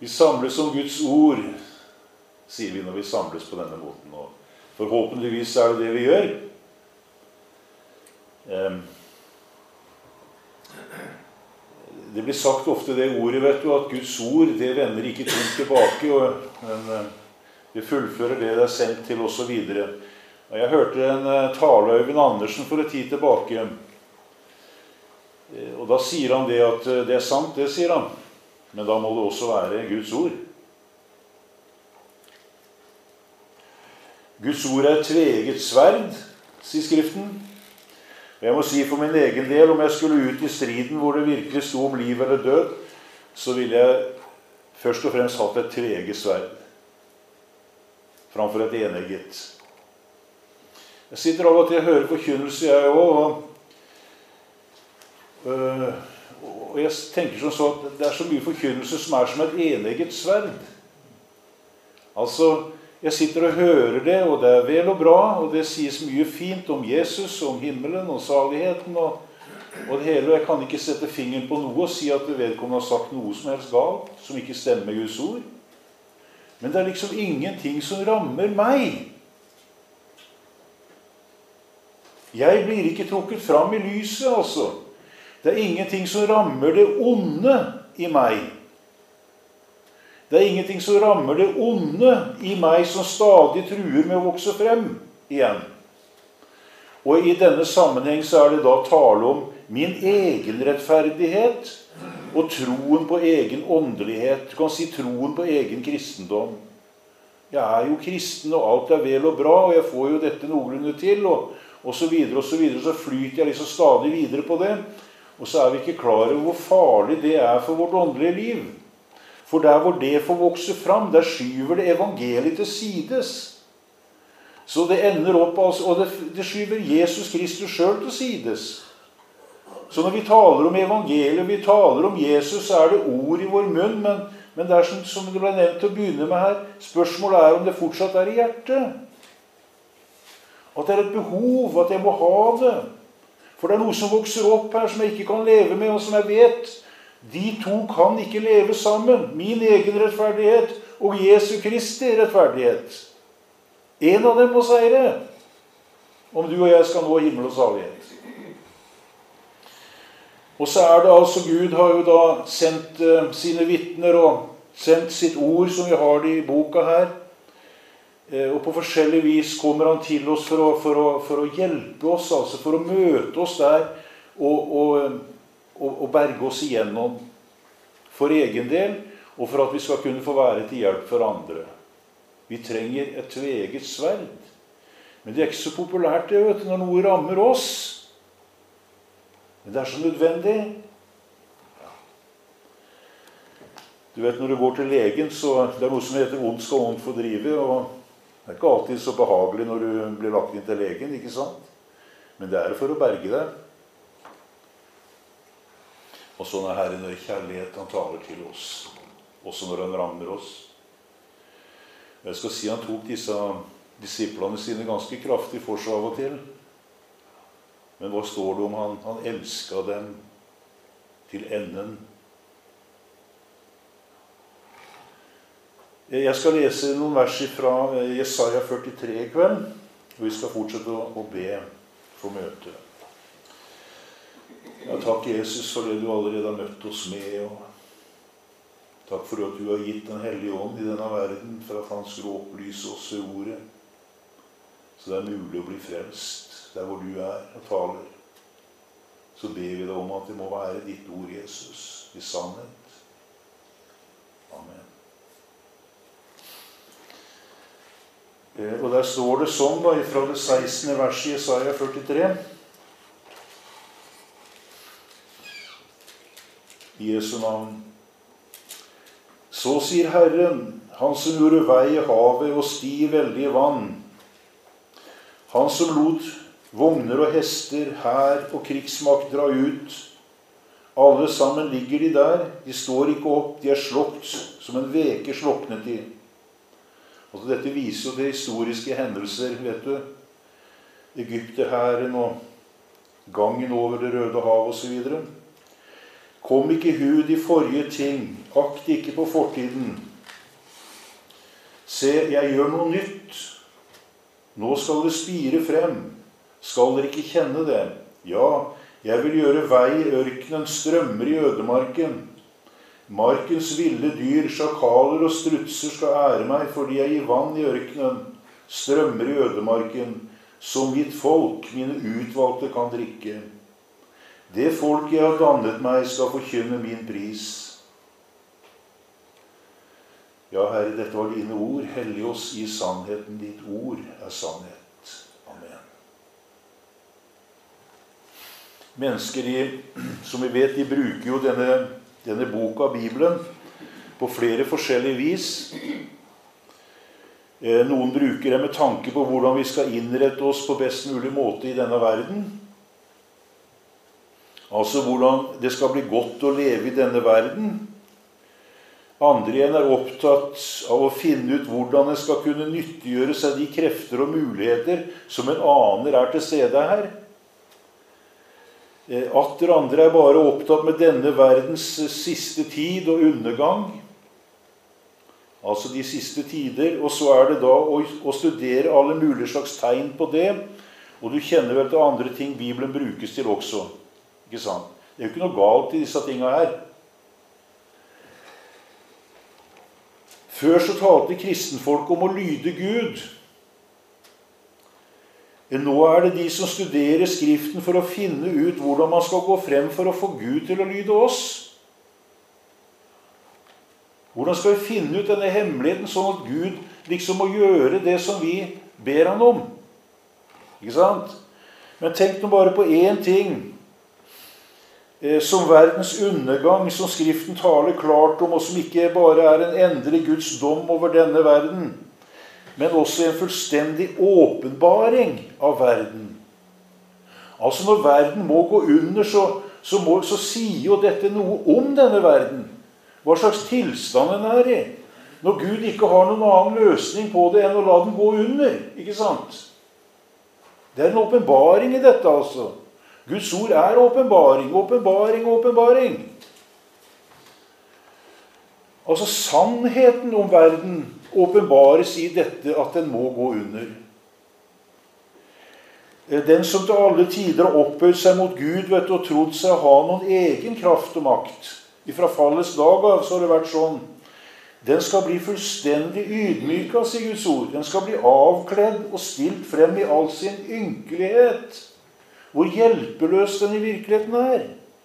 Vi samles om Guds ord, sier vi når vi samles på denne måten. Og forhåpentligvis er det det vi gjør. Det blir sagt ofte det ordet, vet du, at Guds ord, det vender ikke tomt tilbake, men det fullfører det det er sendt til, og så videre. Og jeg hørte en tale av Øyvind Andersen for en tid tilbake, og da sier han det at det er sant, det sier han, men da må det også være Guds ord. Guds ord er et tveegget sverd, sier Skriften. Og jeg må si for min egen del, om jeg skulle ut i striden hvor det virkelig stod om liv eller død, så ville jeg først og fremst hatt et tveegget sverd, framfor et enegget. Jeg sitter av og til og hører forkynnelse, jeg også, og jeg tenker sånn at det er så mye forkynnelse som er som et enegget sverd. Altså, jeg sitter og hører det, og det er vel og bra, og det sies mye fint om Jesus, om himmelen og saligheten, og det hele. Jeg kan ikke sette fingeren på noe og si at vedkommende har sagt noe som helst galt, som ikke stemmer med Guds ord. Men det er liksom ingenting som rammer meg. Jeg blir ikke trukket fram i lyset, altså. Det er ingenting som rammer det onde i meg. Det er ingenting som rammer det onde i meg som stadig truer med å vokse frem igjen. Og i denne sammenheng så er det da tale om min egen rettferdighet og troen på egen åndelighet. Du kan si troen på egen kristendom. Jeg er jo kristen, og alt er vel og bra, og jeg får jo dette noenlunde til, og så videre, og så videre. Så flyter jeg liksom stadig videre på det. Og så er vi ikke klar over hvor farlig det er for vårt åndelige liv. For der hvor det får vokse fram, der skyver det evangeliet til sides. Så det ender opp, altså, og det skyver Jesus Kristus selv til sides. Så når vi taler om evangeliet, vi taler om Jesus, så er det ord i vår munn, men det er som det ble nevnt til å begynne med her, spørsmålet er om det fortsatt er i hjertet. At det er et behov, at jeg må ha det. For det er noe som vokser opp her som jeg ikke kan leve med, og som jeg vet, de to kan ikke leve sammen. Min egen rettferdighet og Jesu Kristi rettferdighet. En av dem må seire, om du og jeg skal nå himmel og salighet. Og så er det altså, Gud har jo da sendt sine vittner og sendt sitt ord, som vi har det i boka her. Og på forskjellig vis kommer han til oss for å hjelpe oss, altså for å møte oss der og berge oss igjennom for egen del, og for at vi skal kunne få være til hjelp for andre. Vi trenger et tveegget sverd. Men det er ikke så populært det, vet du, når noe rammer oss. Men det er så nødvendig. Ja. Du vet, når du går til legen, så det er noe som heter ondt skal ondt fordrive, og det er ikke alltid så behagelig når du blir lagt inn til legen, ikke sant? Men det er for å berge deg. Og sånn er Herren når kjærlighet han taler til oss, også når han rammer oss. Jeg skal si han tok disse disiplene sine ganske kraftig for seg av og til. Men hva står det om han? Han elsket dem til enden. Jeg skal lese noen vers fra Jesaja 43 i kveld, og vi skal fortsette å be for møtet. Ja, takk Jesus for det du allerede har møtt oss med, og takk for at du har gitt den hellige ånd i denne verden, for at han skulle opplyse oss i ordet, så det er mulig å bli frelst der hvor du er og taler. Så ber vi deg om at det må være ditt ord, Jesus, i sannhet. Amen. Og der står det sånn da, fra det 16. verset i Jesaja 43. I Jesu navn. Så sier Herren, han som gjorde vei i havet og sti i veldige vann. Han som lot vogner og hester, hær og krigsmakt dra ut. Alle sammen ligger de der, de står ikke opp, de er slokt som en veke sloknet i. Altså, dette viser jo de historiske hendelser, vet du. Egypterhæren og gangen over det Røde hav og så videre. Kom ikke hud i forrige ting, akt ikke på fortiden. Se, jeg gjør noe nytt. Nå skal det spire frem. Skal dere ikke kjenne det? Ja, jeg vil gjøre vei i ørkenen, strømmer i ødemarken. Markens ville dyr, sjakaler og strutser skal ære meg, fordi jeg gir vann i ørkenen, strømmer i ødemarken, som mitt folk, mine utvalgte, kan drikke. Det folk jeg har dannet meg, skal forkynne min pris. Ja, Herre, dette var dine ord. Hellig oss i sannheten. Ditt ord er sannhet. Amen. Mennesker, som vi vet, de bruker jo denne boka, Bibelen, på flere forskjellige vis. Noen bruker det med tanke på hvordan vi skal innrette oss på best mulig måte i denne verden. Altså hvordan det skal bli godt å leve i denne verden. Andre igjen er opptatt av å finne ut hvordan en skal kunne nyttiggjøre seg de krefter og muligheter som en aner er til stede her. Atter andre er bare opptatt med denne verdens siste tid og undergang. Altså de siste tider. Og så er det da å studere alle mulige slags tegn på det. Og du kjenner vel til andre ting Bibelen brukes til også. Ikke sant? Det er jo ikke noe galt i disse tingene her. Før så talte kristenfolk om å lyde Gud. Nå er det de som studerer Skriften for å finne ut hvordan man skal gå frem for å få Gud til å lyde oss. Hvordan skal vi finne ut denne hemmeligheten sånn at Gud liksom må gjøre det som vi ber han om? Ikke sant? Men tenk nå bare på én ting. Som verdens undergang, som Skriften taler klart om, og som ikke bare er en endelig Guds dom over denne verden, men også en fullstendig åpenbaring av verden. Altså når verden må gå under, så sier jo dette noe om denne verden. Hva slags tilstand den er i. Når Gud ikke har noen annen løsning på det enn å la den gå under. Ikke sant? Det er en åpenbaring i dette altså. Guds ord er åpenbaring, åpenbaring, åpenbaring. Altså sannheten om verden åpenbares i dette at den må gå under. Den som til alle tider har opphøyd seg mot Gud, vet du, og trodd seg å ha noen egen kraft og makt. Ifra fallets dag av så har det vært sånn. Den skal bli fullstendig ydmyket, sier Guds ord. Den skal bli avkledd og stilt frem i all sin ynkelighet. Hvor hjelpeløs den i virkeligheten er.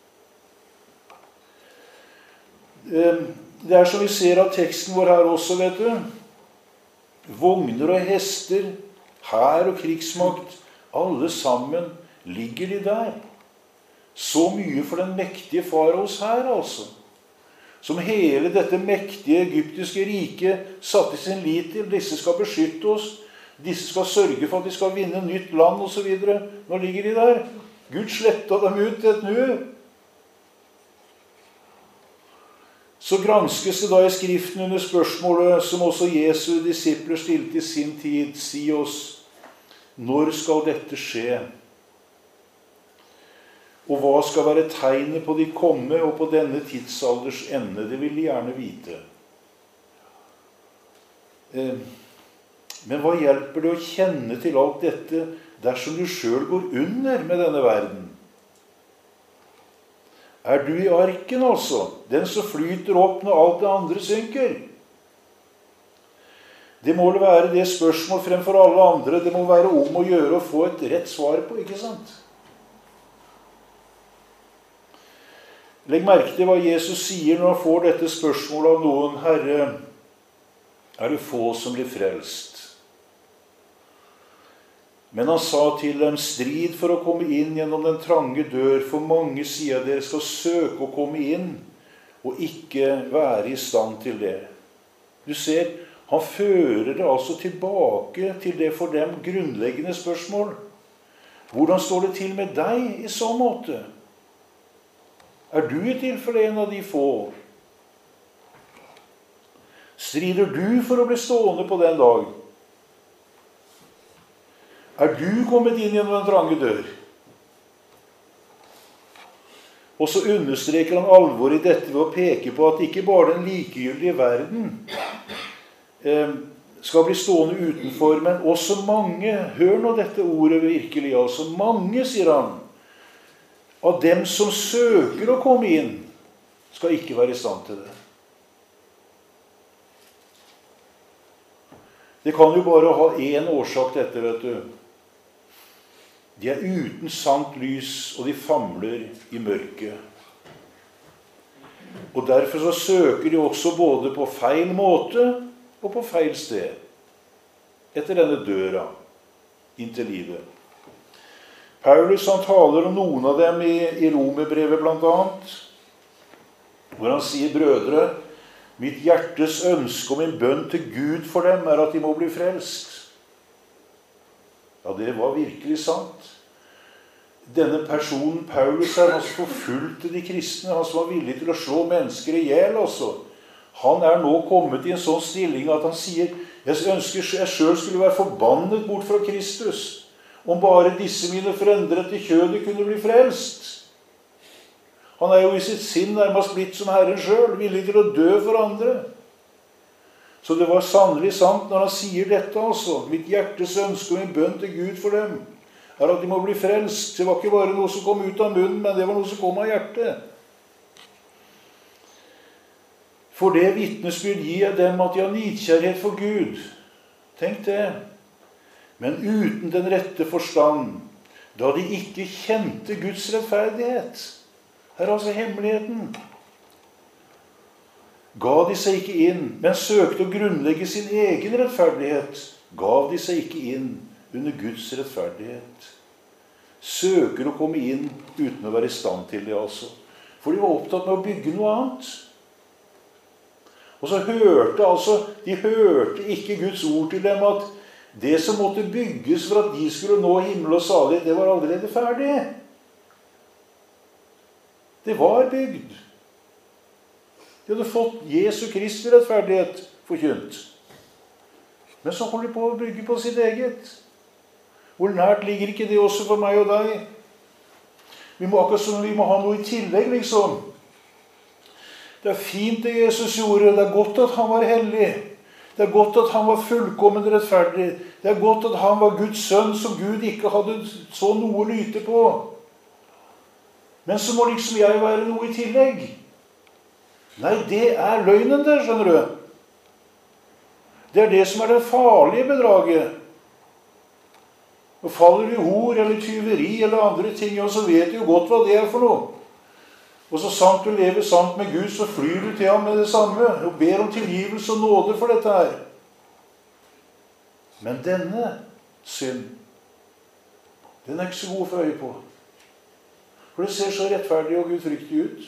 Det er som vi ser av teksten vår her også, vet du. Vogner og hester, hær og krigsmakt, alle sammen ligger de der. Så mye for den mektige faraos hær, altså. Som hele dette mektige egyptiske riket satte sin lit til. Disse skal beskytte oss. Disse skal sørge for at de skal vinne nytt land og så videre. Nå ligger de der. Gud slettet dem ut til et nu. Så granskes det da i Skriften under spørsmålet som også Jesu disipler stilte i sin tid. Si oss, når skal dette skje? Og hva skal være tegnet på de komme og på denne tidsalders ende? Det vil de gjerne vite. Men hva hjelper det å kjenne til alt dette dersom du selv går under med denne verden? Er du i arken altså, den som flyter opp når alt det andre synker? Det må være det spørsmål fremfor alle andre. Det må være om å gjøre å få et rett svar på, ikke sant? Legg merke til hva Jesus sier når han får dette spørsmålet av noen. Herre, er det få som blir frelst? Men han sa til dem, strid for å komme inn gjennom den trange dør, for mange sier dere skal søke å komme inn, og ikke være i stand til det. Du ser, han fører det altså tilbake til det for dem grunnleggende spørsmål. Hvordan står det til med deg i så måte? Er du i tilfelle en av de få? Strider du for å bli stående på den dag? Er du kommet inn gjennom den trange dør? Og så understreker han alvoret i dette ved å peke på at ikke bare den likegyldige verden skal bli stående utenfor, men også mange, hør nå dette ordet virkelig, altså mange, sier han, av dem som søker å komme inn, skal ikke være i stand til det. Det kan jo bare ha en årsak dette, vet du. De er uten sant lys, og de famler i mørket. Og derfor så søker de også både på feil måte og på feil sted, etter denne døra, inn til livet. Paulus han taler om noen av dem i Romerbrevet blant annet, hvor han sier, brødre, mitt hjertes ønske og min bønn til Gud for dem er at de må bli frelst. Ja, det var virkelig sant. Denne personen, Paulus, han som forfulgte de kristne, han som var villig til å slå mennesker i hjel, altså. Han er nå kommet i en sånn stilling at han sier, jeg ønsker jeg selv skulle være forbannet bort fra Kristus, om bare disse mine frender etter kjødet kunne bli frelst. Han er jo i sitt sinn nærmest blitt som Herren selv, villig til å dø for andre. Så det var sannelig sant når han sier dette, altså. Mitt hjertes ønske og min bønn til Gud for dem er at de må bli frelst. Det var ikke bare noe som kom ut av munnen, men det var noe som kom av hjertet. For det vitnesbyrd gir jeg dem at de har nidkjærhet for Gud. Tenk det. Men uten den rette forstand, da de ikke kjente Guds rettferdighet. Her er altså hemmeligheten. Gav de seg ikke inn, men søkte å grunnlegge sin egen rettferdighet. Gav de seg ikke inn under Guds rettferdighet. Søker å komme inn uten å være i stand til det, altså. For de var opptatt med å bygge noe annet. Og så hørte ikke Guds ord til dem at det som måtte bygges for at de skulle nå himmel og salighet, det var allerede ferdig. Det var bygd. De hadde fått Jesu Kristi rettferdighet forkynt. Men så holder de på å bygge på sitt eget. Hvor nært ligger ikke det også for meg og deg? Vi må akkurat som vi må ha noe i tillegg, liksom. Det er fint det Jesus gjorde. Det er godt at han var hellig. Det er godt at han var fullkommen rettferdig. Det er godt at han var Guds sønn som Gud ikke hadde så noe å lyte på. Men så må liksom jeg være noe i tillegg. Nei, det er løgnen der, skjønner du. Det er det som er det farlige bedraget. Og faller i hor eller tyveri eller andre ting, og så vet du jo godt hva det er for noe. Og så sant du lever sant med Gud, så flyr du til ham med det samme, og ber om tilgivelse og nåde for dette her. Men denne synd, den er ikke så god å få øye på. For det ser så rettferdig og gudfryktig ut.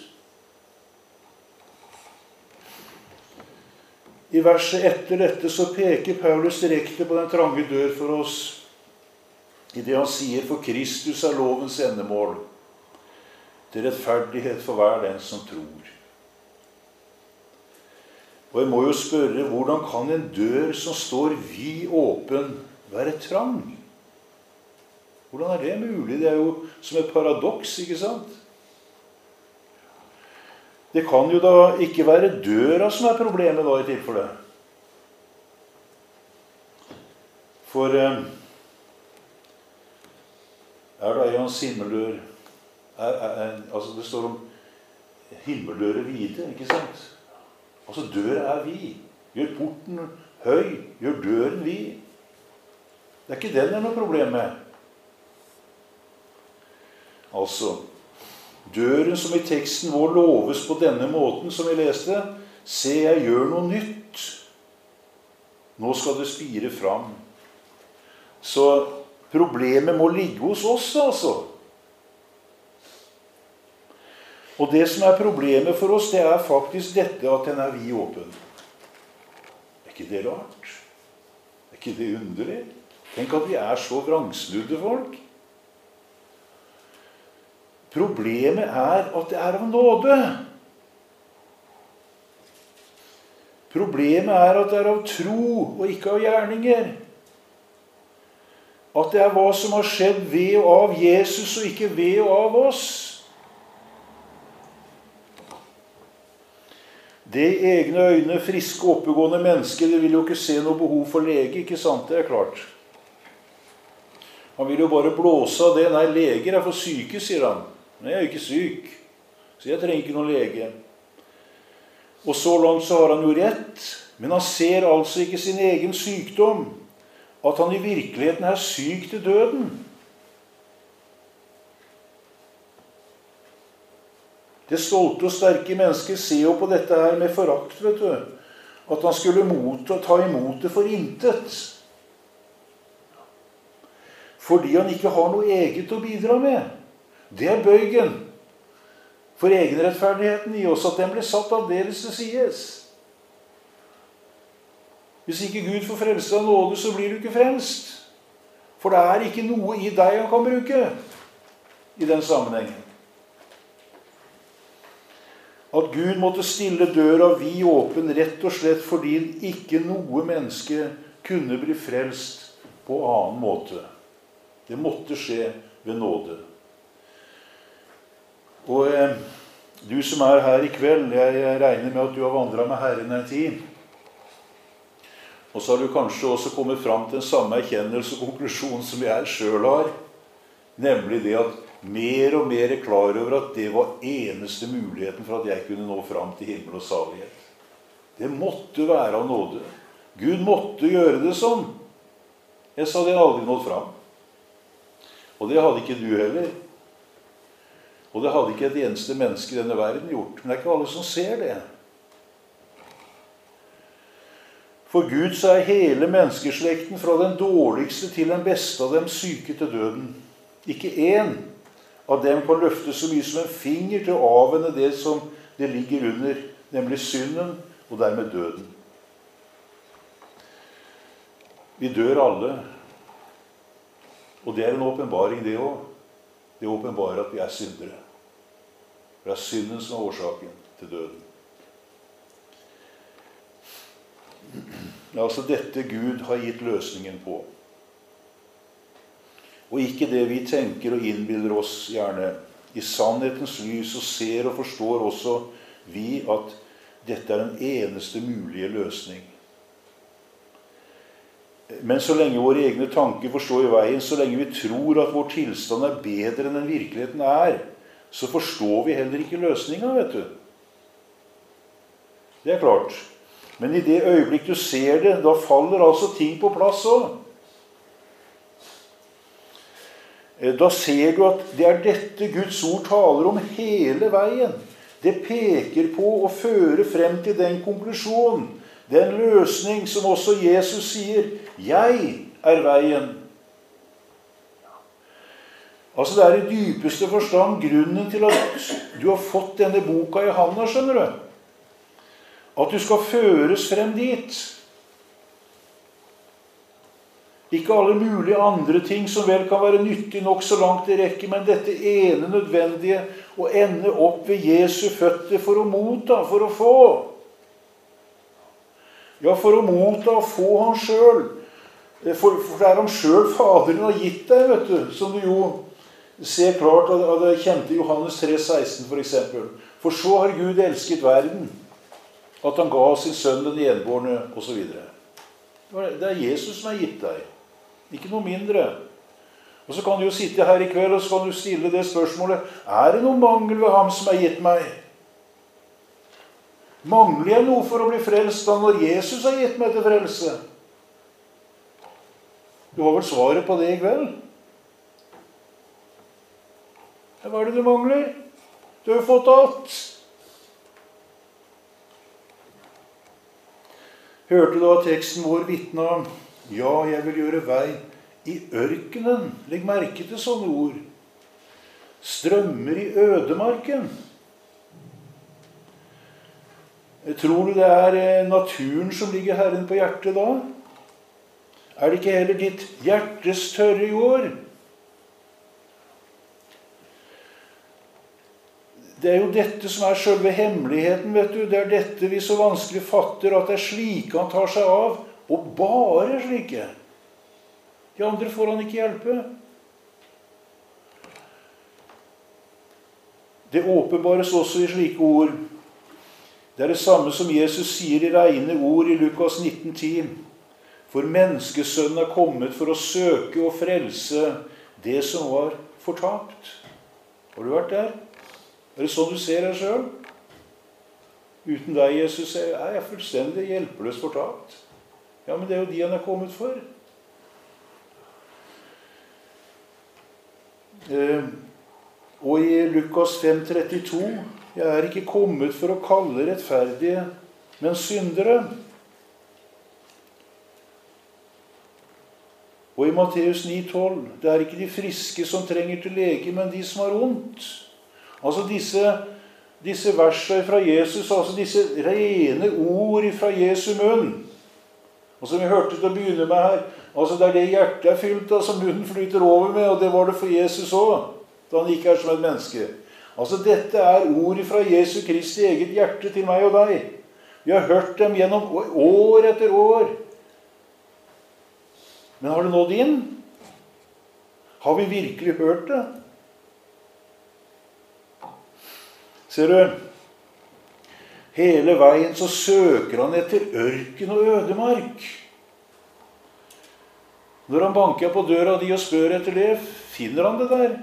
I verset etter dette så peker Paulus direkte på den trange dør for oss, i det han sier, for Kristus er lovens endemål, til rettferdighet for hver den som tror. Og jeg må jo spørre, hvordan kan en dør som står vid åpen være trang? Hvordan er det mulig? Det er jo som et paradoks, ikke sant? Det kan jo da ikke være døra som er problemet da i tilfelle. For er det Eians himmeldør? Altså det står om himmeldører vide, ikke sant? Altså døra er vid. Gjør porten høy, gjør døren vid. Det er ikke den det er noe problem med. Altså, døren som i teksten vår loves på denne måten som vi leste, se, jeg gjør noe nytt. Nå skal det spire fram. Så problemet må ligge hos oss, altså. Og det som er problemet for oss, det er faktisk dette at den er vid åpen. Er ikke det rart? Er ikke det underlig? Tenk at vi er så vrangsnudde folk. Problemet er at det er av nåde. Problemet er at det er av tro og ikke av gjerninger. At det er hva som har skjedd ved og av Jesus og ikke ved og av oss. Det i egne øyne, friske, oppegående mennesker, det vil jo ikke se noe behov for lege, ikke sant? Det er klart. Han vil jo bare blåse av det. Nei, leger er for syke, sier han. Men jeg er jo ikke syk, så jeg trenger ikke noen lege. Og så langt så har han jo rett, men han ser altså ikke sin egen sykdom, at han i virkeligheten er syk til døden. Det stolte og sterke mennesket ser jo på dette her med forakt, vet du. At han skulle ta imot det for intet. Fordi han ikke har noe eget å bidra med. Det er bøygen for egenrettferdigheten i oss, at den blir satt aldeles til sides. Hvis ikke Gud får frelse av nåde, så blir du ikke frelst. For det er ikke noe i deg han kan bruke i den sammenhengen. At Gud måtte stille døra vid åpen, rett og slett fordi ikke noe menneske kunne bli frelst på annen måte. Det måtte skje ved nåde. Og du som er her i kveld, jeg regner med at du har vandret med Herren en tid. Og så har du kanskje også kommet fram til den samme erkjennelse og konklusjon som jeg selv har. Nemlig det at mer og mer er klar over at det var eneste muligheten for at jeg kunne nå fram til himmel og salighet. Det måtte være av nåde. Gud måtte gjøre det sånn. Ellers hadde jeg aldri nådd fram. Og det hadde ikke du heller. Og det hadde ikke et eneste menneske i denne verden gjort. Men det er ikke alle som ser det. For Gud så er hele menneskeslekten fra den dårligste til den beste av dem syke til døden. Ikke én av dem kan løfte så mye som en finger til å avvende det som det ligger under, nemlig synden og dermed døden. Vi dør alle, og det er en åpenbaring det også. Det åpenbarer at vi er syndere. Det er synden som er årsaken til døden. Det er altså dette Gud har gitt løsningen på. Og ikke det vi tenker og innbilder oss gjerne. I sannhetens lys og ser og forstår også vi at dette er den eneste mulige løsning. Men så lenge våre egne tanker får stå i veien, så lenge vi tror at vår tilstand er bedre enn den virkeligheten er, så forstår vi heller ikke løsningen, vet du. Det er klart. Men i det øyeblikk du ser det, da faller altså ting på plass også. Da ser du at det er dette Guds ord taler om hele veien. Det peker på å føre frem til den konklusjonen, den løsning som også Jesus sier, jeg er veien. Altså det er i dypeste forstand grunnen til at du har fått denne boka i handa, skjønner du. At du skal føres frem dit. Ikke alle mulige andre ting som vel kan være nyttig nok så langt det rekker, men dette ene nødvendige å ende opp ved Jesu føtter for å motta, for å få. Ja, for å motta og få han selv. For det er han selv Faderen har gitt deg, vet du, som du jo ser klart av det kjente Johannes 3,16 for eksempel. For så har Gud elsket verden, at han ga sin sønn den enbårne, og så videre. Det er Jesus som har gitt deg. Ikke noe mindre. Og så kan du jo sitte her i kveld, og så kan du stille det spørsmålet, er det noen mangel ved ham som er gitt meg? Mangler jeg noe for å bli frelst da når Jesus har gitt meg til frelse? Du har vel svaret på det i kveld? Hva er det du mangler? Du har jo fått alt. Hørte du at teksten vår vitna om? Ja, jeg vil gjøre vei i ørkenen. Legg merke til sånne ord. Strømmer i ødemarken. Tror du det er naturen som ligger Herren på hjertet da? Er det ikke heller ditt hjertes tørre jord? Det er jo dette som er selve hemmeligheten, vet du. Det er dette vi så vanskelig fatter, at det er slike han tar seg av, og bare slike. De andre får han ikke hjelpe. Det åpenbares også i slike ord. Det er det samme som Jesus sier i rene ord i Lukas 19,10. For menneskesønnen er kommet for å søke og frelse det som var fortapt. Har du vært der? Er det sånn du ser deg selv? Uten deg, Jesus, er jeg fullstendig hjelpeløst fortapt. Ja, men det er jo de han er kommet for. Og i Lukas 5,32, jeg er ikke kommet for å kalle rettferdige, men syndere. Og i Matteus 9,12, det er ikke de friske som trenger til lege, men de som har ondt. Altså disse versene fra Jesus, altså disse rene ord fra Jesu munn. Og som vi hørte til å begynne med her, altså det er det hjertet er fylt av, som munnen flyter over med, og det var det for Jesus også, da han ikke er som et menneske. Altså dette er ord fra Jesu Kristi eget hjerte til meg og deg. Vi har hørt dem gjennom år etter år. Men har det nådd inn? Har vi virkelig hørt det? Ser du, hele veien så søker han etter ørken og ødemark. Når han banker på døra di og spør etter det, finner han det der?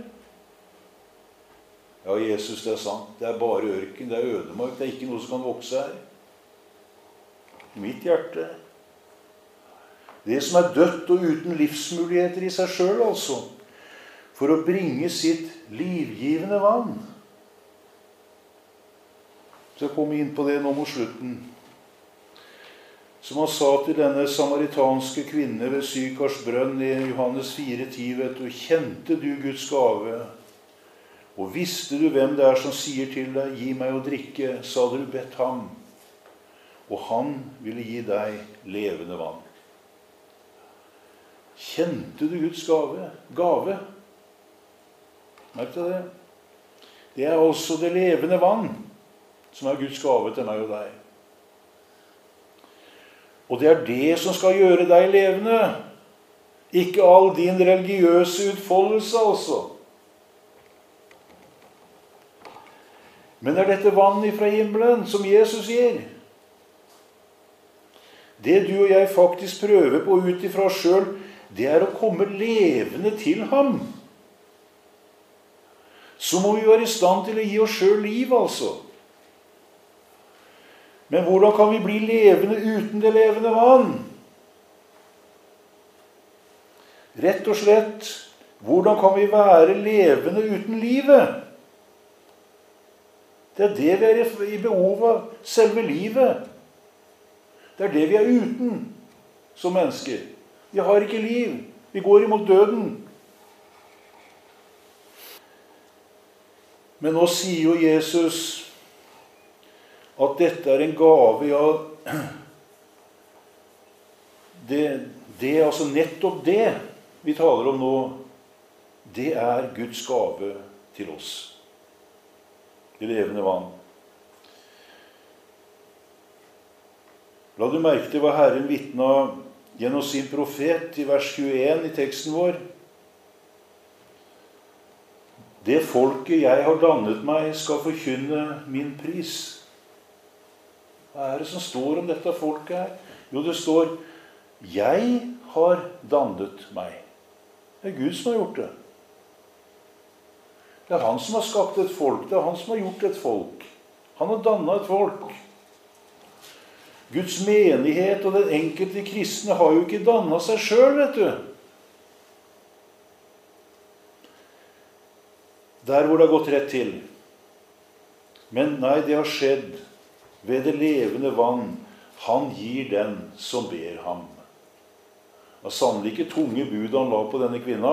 Ja, Jesus, det er sant. Det er bare ørken, det er ødemark, det er ikke noe som kan vokse her. I mitt hjerte. Det som er dødt og uten livsmuligheter i seg selv, altså. For å bringe sitt livgivende vann. Så jeg kommer inn på det nå mot slutten. Som han sa til denne samaritanske kvinne ved Sykars brønn i Johannes 4,10, vet du, kjente du Guds gave, og visste du hvem det er som sier til deg, gi meg å drikke, så hadde du bedt ham, og han ville gi deg levende vann. Kjente du Guds gave? Gave. Merk deg det. Det er også det levende vann, som er Guds gave til meg og deg. Og det er det som skal gjøre deg levende. Ikke all din religiøse utfoldelse, altså. Men det er dette vannet fra himmelen som Jesus gir. Det du og jeg faktisk prøver på ut ifra oss selv, det er å komme levende til ham. Så må vi være i stand til å gi oss selv liv, altså. Men hvordan kan vi bli levende uten det levende vann? Rett og slett, hvordan kan vi være levende uten livet? Det er det vi er i behov av, selve livet. Det er det vi er uten som mennesker. Vi har ikke liv. Vi går imot døden. Men nå sier jo Jesus at dette er en gave, ja, altså nettopp det vi taler om nå, det er Guds gave til oss. Det levende vann. La du merke til hva Herren vitnet gjennom sin profet i vers 21 i teksten vår. Det folket jeg har dannet meg skal forkynne min pris. Hva er det som står om dette folket her? Jo, det står, jeg har dannet meg. Det er Gud som har gjort det. Det er han som har skapt et folk. Det er han som har gjort et folk. Han har dannet et folk. Guds menighet og den enkelte kristne har jo ikke dannet seg selv, vet du. Der hvor det har gått rett til. Men nei, det har skjedd ved det levende vann. Han gir den som ber ham. Det var sannelig ikke tunge bud han la på denne kvinna.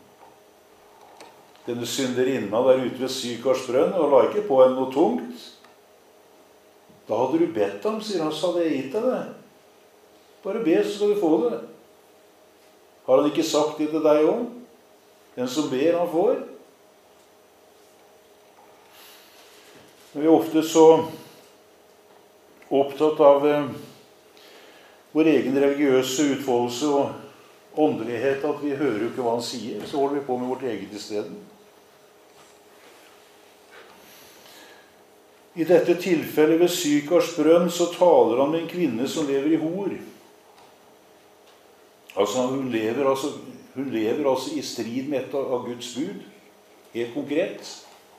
Denne synderinna der ute ved Sykars brønn, og la ikke på henne noe tungt. Da hadde du bedt ham, sier han, så hadde jeg gitt deg det. Bare be, så skal du få det. Har han ikke sagt det til deg også? Den som ber, han får. Vi er ofte så opptatt av vår egen religiøse utfoldelse og åndelighet at vi hører jo ikke hva han sier. Så holder vi på med vårt eget i stedet. I dette tilfellet ved Sykars brønn så taler han med en kvinne som lever i hor. Hun lever altså i strid med et av Guds bud. Helt konkret.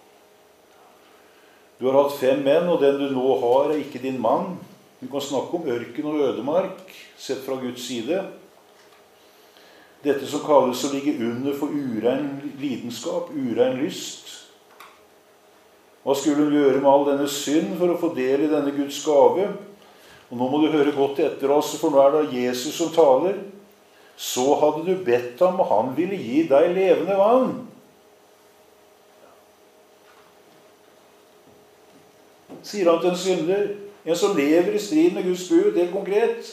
Du har hatt 5 menn, og den du nå har er ikke din mann. Du kan snakke om ørken og ødemark, sett fra Guds side. Dette som kalles å ligge under for urein lidenskap, urein lyst. Hva skulle hun gjøre med all denne synd for å få del i denne Guds gave? Og nå må du høre godt etter oss, for nå er det Jesus som taler. Så hadde du bedt ham, og han ville gi deg levende vann. Sier han til en synder, en som lever i strid med Guds bud, helt konkret.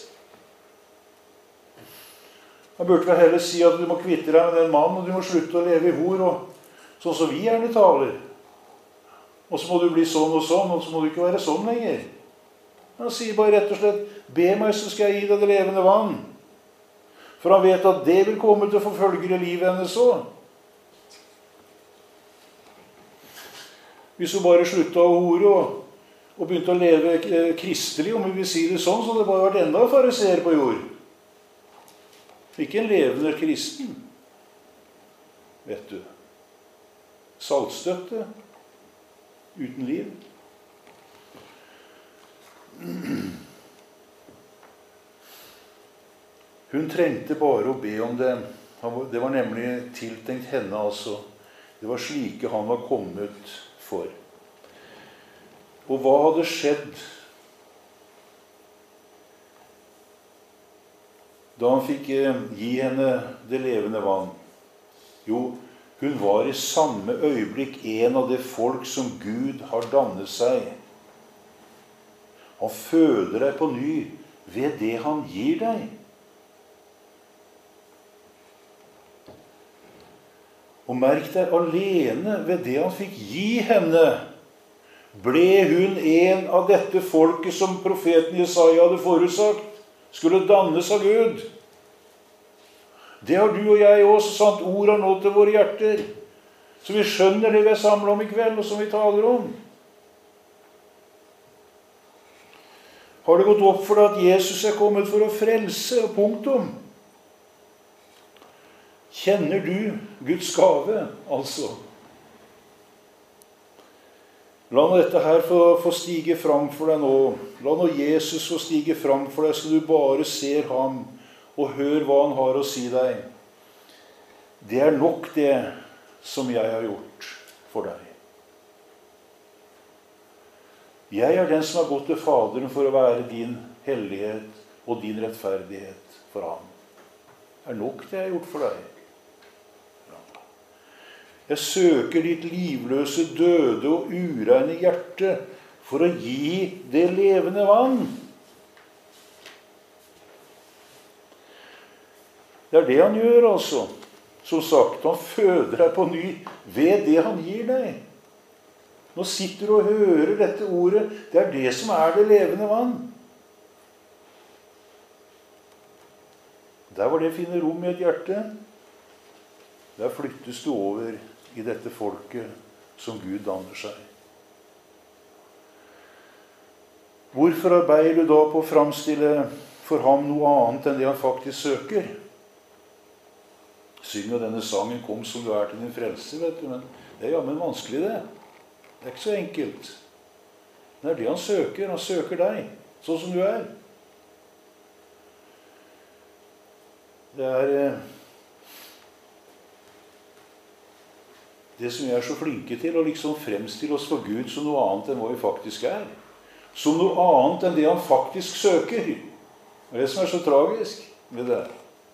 Han burde vel heller si at du må kvitte deg med den mannen, og du må slutte å leve i hor, og sånn som vi gjerne taler. Og så må du bli sånn, og så må du ikke være sånn lenger. Han sier bare rett og slett, be meg, så skal jeg gi deg det levende vann. For han vet at det vil komme til å forfølge livet hennes også. Hvis hun bare sluttet å hore og begynte å leve kristelig, om vi vil si det sånn, så hadde det bare vært enda fariseer på jord. Ikke en levende kristen, vet du. Saltstøtte, uten liv. Hun trengte bare å be om det. Det var nemlig tiltenkt henne, altså. Det var slike han var kommet for. Og hva hadde skjedd da han fikk gi henne det levende vann? Jo, hun var i samme øyeblikk en av det folk som Gud har dannet seg. Han føder deg på ny ved det han gir deg. Og merk deg, alene ved det han fikk gi henne, ble hun en av dette folket som profeten Jesaja hadde forutsagt, skulle dannes av Gud. Det har du og jeg også, sant? Ord har nådd til våre hjerter. Så vi skjønner det vi er samlet om i kveld, og som vi taler om. Har det gått opp for deg at Jesus er kommet for å frelse, og punktum? Kjenner du Guds gave, altså? La nå dette her få stige fram for deg nå. La nå Jesus få stige fram for deg, så du bare ser ham, og hør hva han har å si deg. Det er nok det som jeg har gjort for deg. Jeg er den som har gått til Faderen for å være din hellighet og din rettferdighet for ham. Det er nok det jeg har gjort for deg. Jeg søker ditt livløse, døde og ureine hjerte for å gi det levende vann. Det er det han gjør, altså. Som sagt, han føder deg på ny ved det han gir deg. Nå sitter du og hører dette ordet. Det er det som er det levende vann. Der hvor det finner rom i et hjerte, der flyttes du over i dette folket som Gud danner seg. Hvorfor arbeider du da på å framstille for ham noe annet enn det han faktisk søker? Synger denne sangen 'Kom som du er til din frelse', vet du, men det er jammen vanskelig det. Det er ikke så enkelt. Det er det han søker. Han søker deg, sånn som du er. Det er det som vi er så flinke til, å liksom fremstille oss for Gud som noe annet enn hva vi faktisk er. Som noe annet enn det han faktisk søker. Det er det som er så tragisk med det.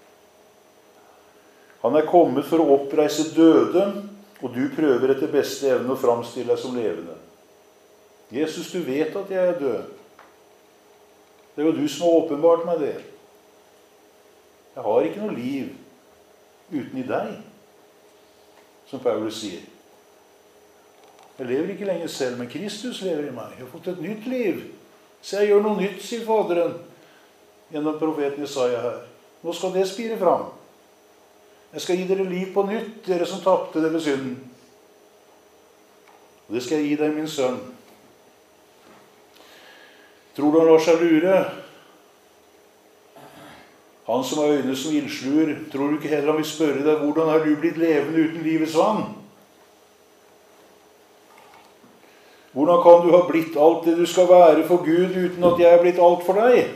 Han er kommet for å oppreise døde, og du prøver etter beste evne å framstille deg som levende. Jesus, du vet at jeg er død. Det er jo du som har åpenbart meg det. Jeg har ikke noe liv uten i deg, som Paulus sier. Jeg lever ikke lenger selv, men Kristus lever i meg. Jeg har fått et nytt liv. Så jeg gjør noe nytt, sier Faderen, gjennom profeten Jesaja her. Nå skal det spire fram. Jeg skal gi dere liv på nytt, dere som tapte det ved synden. Og det skal jeg gi deg, min sønn. Tror du han lar seg lure? Han som har øyne som ildsluer, tror du ikke heller han vil spørre deg, hvordan har du blitt levende uten livets vann? Hvordan kan du ha blitt alt det du skal være for Gud, uten at jeg er blitt alt for deg?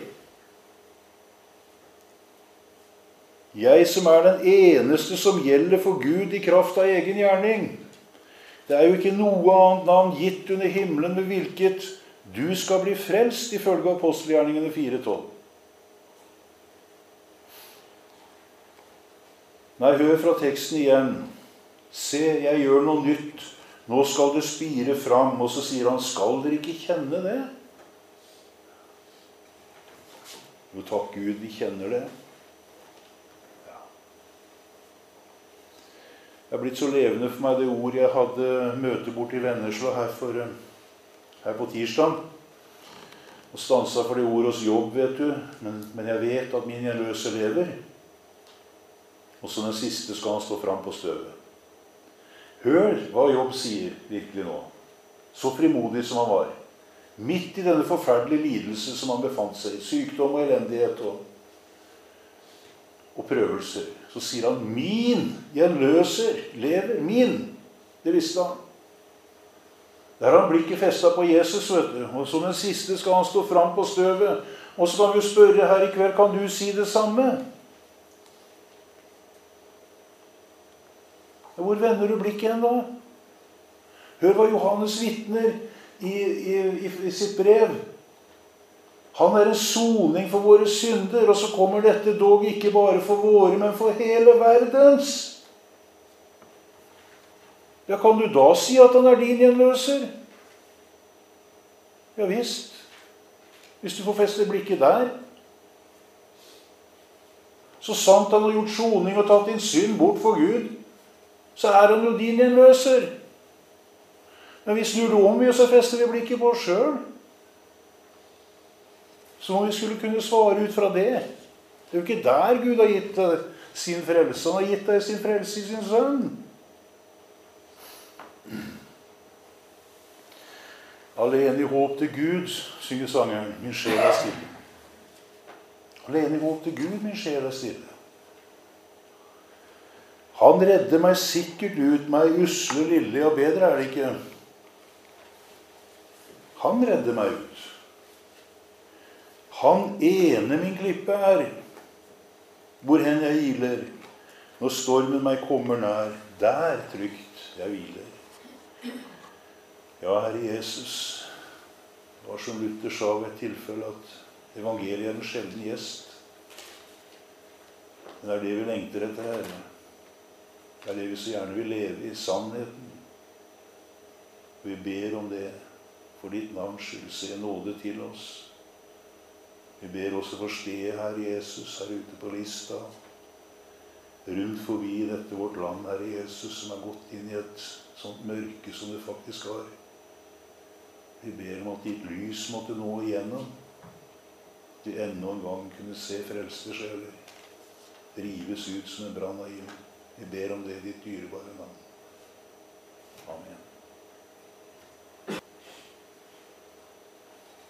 Jeg som er den eneste som gjelder for Gud i kraft av egen gjerning. Det er jo ikke noe annet navn gitt under himmelen med hvilket du skal bli frelst, ifølge apostelgjerningene 4:12. Nei, hør fra teksten igjen. Se, jeg gjør noe nytt. Nå skal det spire fram. Og så sier han, skal dere ikke kjenne det? Jo, takk Gud, vi kjenner det. Det er blitt så levende for meg det ord jeg hadde møte bort i Vennesla her på tirsdag. Og stanset for det ord hos jobb, vet du. Men jeg vet at min gjenløse lever. Og så den siste skal han stå fram på støvet. Hør hva Jobb sier virkelig nå. Så frimodig som han var. Midt i denne forferdelige lidelse som han befant seg i. Sykdom og elendighet og prøvelser. Så sier han, min gjenløser lever. Min. Det visste han. Der har han blikket festet på Jesus, vet du. Og som den siste skal han stå fram på støvet. Og så kan vi spørre her i kveld, kan du si det samme? Hvor vender du blikket igjen da? Hør hva Johannes vitner i sitt brev. Han er en soning for våre synder, og så kommer dette dog ikke bare for våre, men for hele verdens. Ja, kan du da si at han er din gjenløser? Ja visst. Hvis du får feste blikket der. Så sant han har gjort soning og tatt din synd bort for Gud, så er han jo din gjenløser. Men vi snur det om, og så fester vi blikket på oss selv. Så må vi skulle kunne svare ut fra det. Det er jo ikke der Gud har gitt deg sin frelse. Han har gitt deg sin frelse i sin sønn. Alene i håp til Gud, synger sangeren, min sjel er stille. Alene i håp til Gud, min sjel er stille. Han redder meg sikkert ut, meg usle lille, ja bedre er det ikke. Han redder meg ut. Han ene min klippe er, hvorhen jeg iler. Når stormen meg kommer nær, der trygt jeg hviler. Ja, Herre Jesus, det var som Luther sa ved et tilfelle at evangeliet er en sjelden gjest. Men det er det vi lengter etter, Herre. Det er det vi så gjerne vil leve i sannheten. Vi ber om det for ditt navns skyld. Se nåde til oss. Vi ber også for stedet, Herre Jesus, her ute på lista. Rundt forbi dette vårt land, Herre Jesus, som har gått inn i et sånt mørke som det faktisk har. Vi ber om at ditt lys måtte nå igjennom. At vi enda en gang kunne se frelste sjeler. Rives ut som en brann av ild. Vi ber om det i ditt dyrebare navn. Amen.